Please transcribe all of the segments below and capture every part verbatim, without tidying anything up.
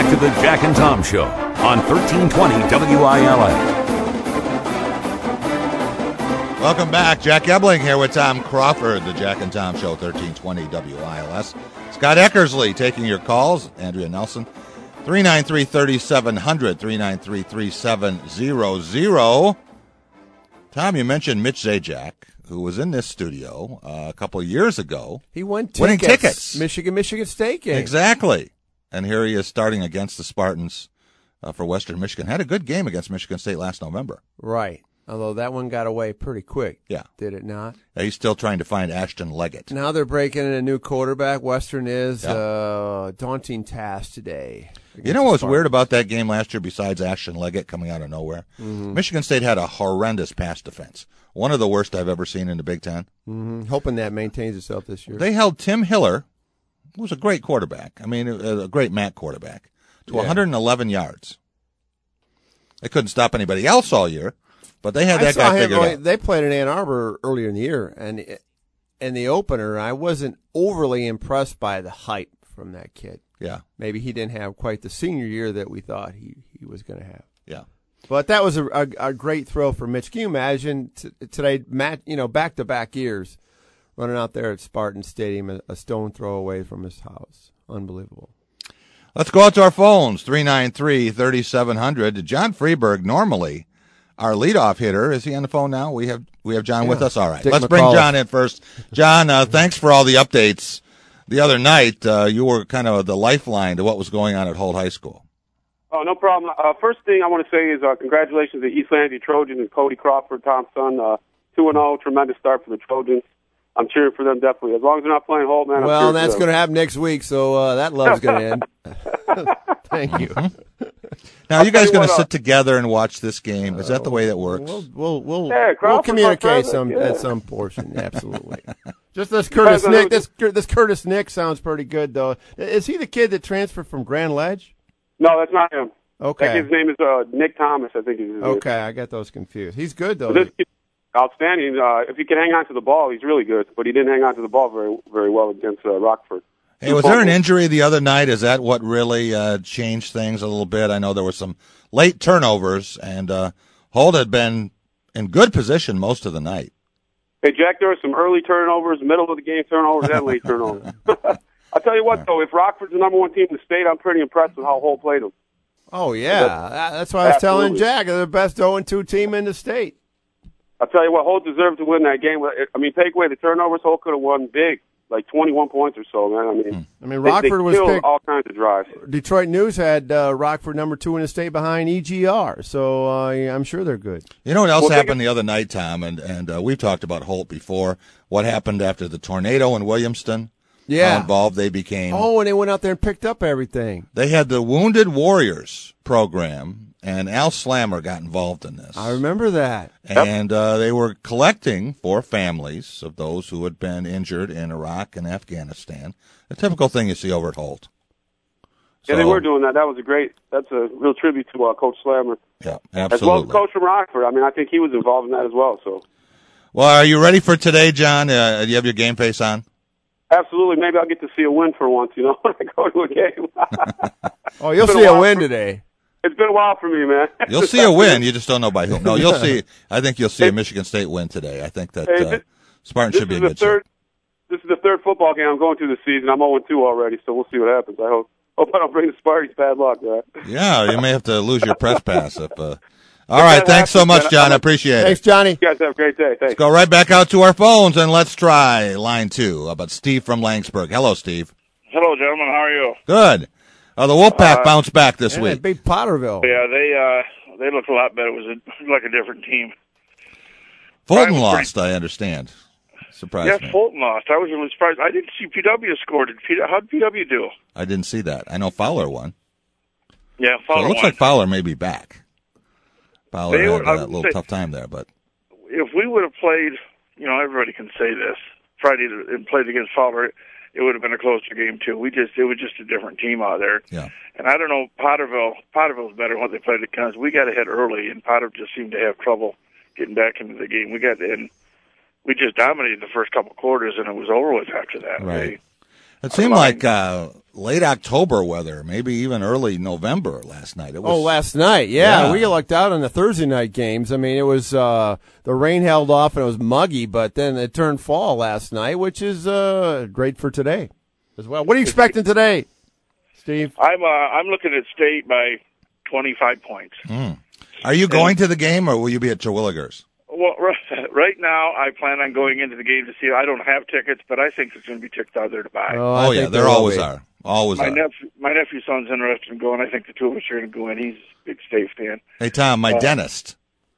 back to the Jack and Tom Show on thirteen twenty W I L S. Welcome back. Jack Ebling here with Tom Crawford, the Jack and Tom Show, thirteen twenty W I L S. Scott Eckersley taking your calls. Andrea Nelson, three nine three, three seven zero zero, three nine three, three seven zero zero. Tom, you mentioned Mitch Zajac, who was in this studio uh, a couple of years ago. He won tickets. Winning tickets. Michigan, Michigan State game. Exactly. And here he is starting against the Spartans uh, for Western Michigan. Had a good game against Michigan State last November. Right. Although that one got away pretty quick. Yeah. Did it not? Yeah, he's still trying to find Ashton Leggett. Now they're breaking in a new quarterback. Western is Yeah. uh, daunting task today. You know what was weird about that game last year besides Ashton Leggett coming out of nowhere? Mm-hmm. Michigan State had a horrendous pass defense. One of the worst I've ever seen in the Big Ten. Mm-hmm. Hoping that maintains itself this year. They held Tim Hiller, who was a great quarterback. I mean, a great M A C quarterback, to yeah. one hundred eleven yards. They couldn't stop anybody else all year, but they had that guy figured really, out. They played in Ann Arbor earlier in the year, and in the opener, I wasn't overly impressed by the hype from that kid. Yeah. Maybe he didn't have quite the senior year that we thought he, he was going to have. Yeah. But that was a, a, a great throw for Mitch. Can you imagine t- today, Matt, you know, back-to-back years running out there at Spartan Stadium, a, a stone throw away from his house. Unbelievable. Let's go out to our phones, three nine three, three seven zero zero. John Freeberg, normally our leadoff hitter. Is he on the phone now? We have we have John yeah. with us? All right. Dick Let's McCullough. bring John in first. John, uh, thanks for all the updates. The other night, uh, you were kind of the lifeline to what was going on at Holt High School. Oh, no problem. Uh, first thing I want to say is uh, congratulations to Eastlandia Trojans and Cody Crawford, Tom's son. Uh, two and oh, tremendous start for the Trojans. I'm cheering for them definitely. As long as they're not playing Holt, man. I'm well, that's going to happen next week, so uh, that love's going to end. Thank you. Now, are you guys going to sit together and watch this game? Is that the way that works? We'll we'll we'll, yeah, we'll communicate some yeah. at some portion. Absolutely. Just this Curtis Nick. This this Curtis Nick sounds pretty good though. Is he the kid that transferred from Grand Ledge? No, that's not him. Okay. That kid's name is uh, Nick Thomas. I think he's his okay. name. I got those confused. He's good though. This kid, outstanding. Uh, if he can hang on to the ball, he's really good. But he didn't hang on to the ball very very well against uh, Rockford. Hey, was there an injury the other night? Is that what really uh, changed things a little bit? I know there were some late turnovers, and uh, Holt had been in good position most of the night. Hey, Jack, there were some early turnovers, middle of the game turnovers, and late turnovers. I'll tell you what, though, if Rockford's the number one team in the state, I'm pretty impressed with how Holt played them. Oh, yeah. That's, That's why I was absolutely. telling Jack, they're the best oh and two team in the state. I'll tell you what, Holt deserved to win that game. I mean, take away the turnovers, Holt could have won big. Like twenty-one points or so, man. I mean, I mean, Rockford they, they was picked, all kinds of drives. Detroit News had uh, Rockford number two in the state behind E G R, so uh, yeah, I'm sure they're good. You know what else well, happened the other night, Tom? And and uh, we've talked about Holt before. What happened after the tornado in Williamston? Yeah, how involved they became. Oh, and they went out there and picked up everything. They had the Wounded Warriors program, and Al Slammer got involved in this. I remember that. And uh, they were collecting for families of those who had been injured in Iraq and Afghanistan. A typical thing you see over at Holt. So, yeah, they were doing that. That was a great, that's a real tribute to uh, Coach Slammer. Yeah, absolutely. As well as Coach from Rockford. I mean, I think he was involved in that as well. So. Well, are you ready for today, John? Uh, do you have your game face on? Absolutely. Maybe I'll get to see a win for once, you know, when I go to a game. Oh, you'll see a, a win for, today. It's been a while for me, man. You'll see a win. You just don't know by who. No, you'll see. I think you'll see a Michigan State win today. I think that hey, uh, this, Spartan should be a good third, shot. This is the third football game I'm going to this season. I'm oh and two already, so we'll see what happens. I hope hope I don't bring the Spartans bad luck, right? Yeah, you may have to lose your press pass. If, uh... All right, thanks happens, so much, John. I appreciate it. Thanks, Johnny. You guys have a great day. Thanks. Let's go right back out to our phones, and let's try line two. How about Steve from Langsburg? Hello, Steve. Hello, gentlemen. How are you? Good. Uh, the Wolfpack uh, bounced back this yeah, week. Beat Potterville. Yeah, they uh, they looked a lot better. It was a, like a different team. Fulton lost, pretty... I understand. Surprised yeah, me. Yeah, Fulton lost. I was really surprised. I didn't see P W scored. Did P- how did P W do? I didn't see that. I know Fowler won. Yeah, Fowler so it looks won. like Fowler may be back. Fowler they had were, a little say, tough time there, but if we would have played, you know, everybody can say this, Friday and played against Fowler, it would have been a closer game too. We just it was just a different team out there. Yeah. And I don't know, Potterville Potterville's better when they played at Kansas. We got ahead early, and Potterville just seemed to have trouble getting back into the game. We got in, we just dominated the first couple quarters, and it was over with after that. Right. They, it seemed like uh, late October weather, maybe even early November last night. It was, oh, last night, yeah. Yeah. We lucked out on the Thursday night games. I mean, it was uh, the rain held off and it was muggy, but then it turned fall last night, which is uh, great for today as well. What are you expecting today, Steve? I'm uh, I'm looking at State by twenty-five points. Mm. Are you going to the game, or will you be at Terwilligers? Well, right now I plan on going into the game to see. I don't have tickets, but I think there's going to be tickets out there to buy. Oh, I Oh, yeah, think there will always be. are. Always my are. nephew, my nephew's son's interested in going. I think the two of us are going to go in. He's a big State fan. Hey, Tom, my Uh, dentist,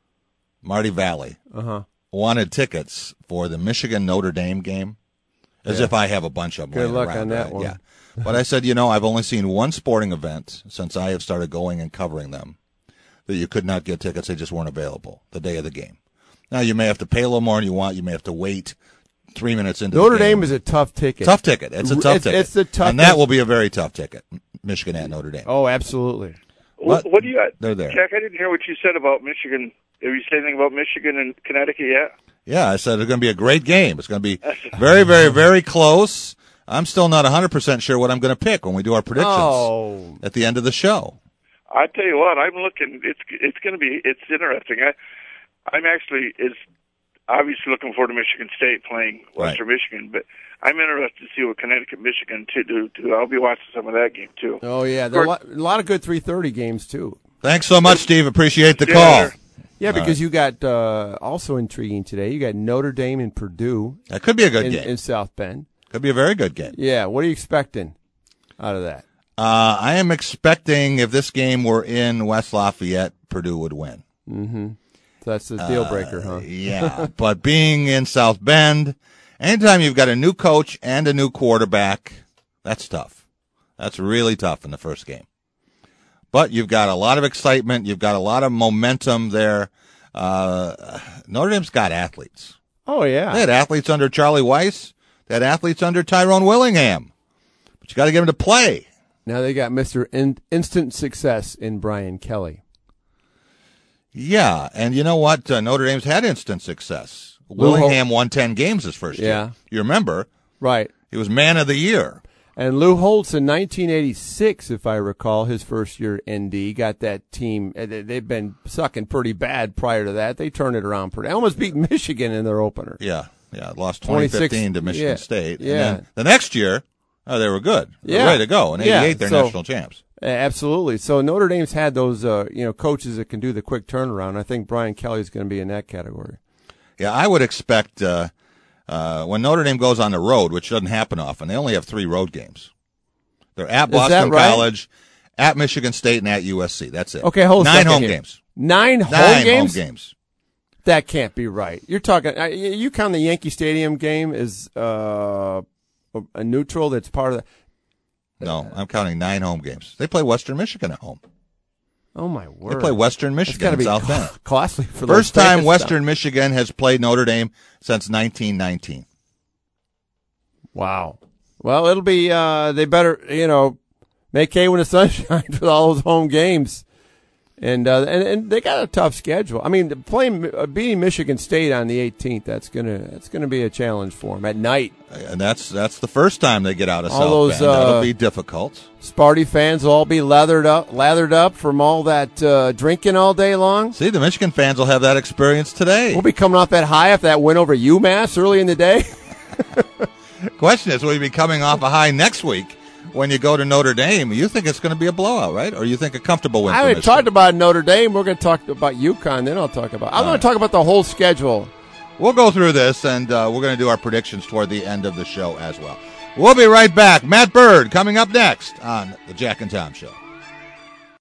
Marty Valley, Uh-huh. wanted tickets for the Michigan-Notre Dame game, as Yeah. if I have a bunch of them. Good laying luck around, on that right? one. Yeah. But I said, you know, I've only seen one sporting event since I have started going and covering them that you could not get tickets. They just weren't available the day of the game. Now, you may have to pay a little more than you want. You may have to wait three minutes into Notre the game. Dame is a tough ticket. Tough ticket. It's a tough It's- ticket. it's the toughest- And that will be a very tough ticket, Michigan at Notre Dame. Oh, absolutely. What, But what do you? they're there. Jack, I didn't hear what you said about Michigan. Have you said anything about Michigan and Connecticut yet? Yeah, I said it's going to be a great game. It's going to be very, very, very close. I'm still not one hundred percent sure what I'm going to pick when we do our predictions Oh. at the end of the show. I tell you what, I'm looking. It's it's going to be it's interesting. I I'm actually is obviously looking forward to Michigan State playing Western Michigan, but I'm interested to see what Connecticut Michigan to do too. I'll be watching some of that game too. Oh, yeah. There are a lot, a lot of good three thirty games, too. Thanks so much, Steve. Appreciate the Yeah. call. Yeah, All because right. you got uh, also intriguing today. You got Notre Dame and Purdue That could be a good in, game. in South Bend. Could be a very good game. Yeah, what are you expecting out of that? Uh, I am expecting if this game were in West Lafayette, Purdue would win. Mm-hmm. So that's the deal breaker, huh? Yeah, but being in South Bend, anytime you've got a new coach and a new quarterback, that's tough. That's really tough in the first game. But you've got a lot of excitement. You've got a lot of momentum there. Uh, Notre Dame's got athletes. Oh, They yeah. had athletes under Charlie Weiss. They had athletes under Tyrone Willingham. But you got to get them to play. Now they got Mister In- Instant Success in Brian Kelly. Yeah, and you know what? Uh, Notre Dame's had instant success. Lou Willingham won ten games his first Yeah. year. You remember? Right. He was man of the year. And Lou Holtz in nineteen eighty-six, if I recall, his first year N D, got that team. uh, they- They've been sucking pretty bad prior to that. They turned it around pretty. They almost beat Michigan in their opener. Yeah, yeah. Lost twenty fifteen to Michigan yeah, State. yeah. And then the next year, oh, they were good. They were Yeah. ready to go. In Yeah, eighty-eight, they're so- national champs. Uh, Absolutely. So Notre Dame's had those, uh, you know, coaches that can do the quick turnaround. I think Brian Kelly's going to be in that category. Yeah, I would expect uh, uh, when Notre Dame goes on the road, which doesn't happen often, they only have three road games. They're at Is that Boston right? College, at Michigan State, and at U S C. That's it. Okay, hold a Nine second home here. games. Nine home Nine games? home games. That can't be right. You're talking. Uh, you you count the Yankee Stadium game as uh, a neutral. That's part of the. No, I'm counting nine home games. They play Western Michigan at home. Oh my They word! play Western It's got Michigan to in be South co- Bend. costly for those First time fans. Western Michigan has played Notre Dame since nineteen nineteen. Wow. Well, it'll be. Uh, they better, you know, make hay when the sun shines with all those home games, and uh, and and they got a tough schedule. I mean, playing uh, beating Michigan State on the eighteenth. That's gonna that's gonna be a challenge for them at night. And that's that's the first time they get out of All South those, Bend. That'll uh, be difficult. Sparty fans will all be lathered up, lathered up from all that uh, drinking all day long. See, the Michigan fans will have that experience today. We'll be coming off that high after that win over UMass early in the day. Question is, will you be coming off a high next week when you go to Notre Dame? You think it's going to be a blowout, right? Or you think a comfortable win I for haven't Michigan? talked about Notre Dame. We're going to talk about UConn. Then I'll talk about. I'm going to talk about the whole schedule. We'll go through this, and uh, we're going to do our predictions toward the end of the show as well. We'll be right back. Matt Bird coming up next on the Jack and Tom Show.